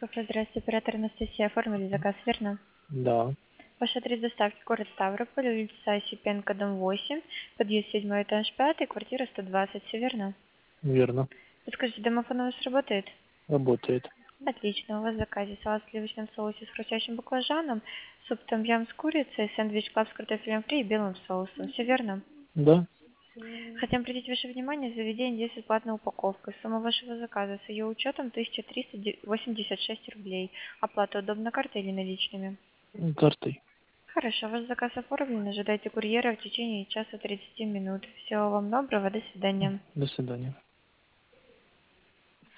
Кафе «Здравствуйте», оператор Анастасия. Оформили заказ, верно? Да, Ваш адрес доставки — город Ставрополь, улица Осипенко, дом 8, подъезд 7 этаж 5, квартира 120, все верно? верно. Подскажите, домофон у вас работает? Работает. Отлично, у вас в заказе салат в сливочном соусе с хрустящим баклажаном, суп том-ям с курицей, сэндвич клаб с картофелем фри и белым соусом, все верно? Да, Хотим обратить ваше внимание, заведение действует платная упаковка. Сумма вашего заказа с ее учетом 1386 рублей. Оплата удобна картой или наличными? картой. Хорошо, ваш заказ оформлен. Ожидайте курьера в течение часа 30 минут. Всего вам доброго, до свидания. До свидания.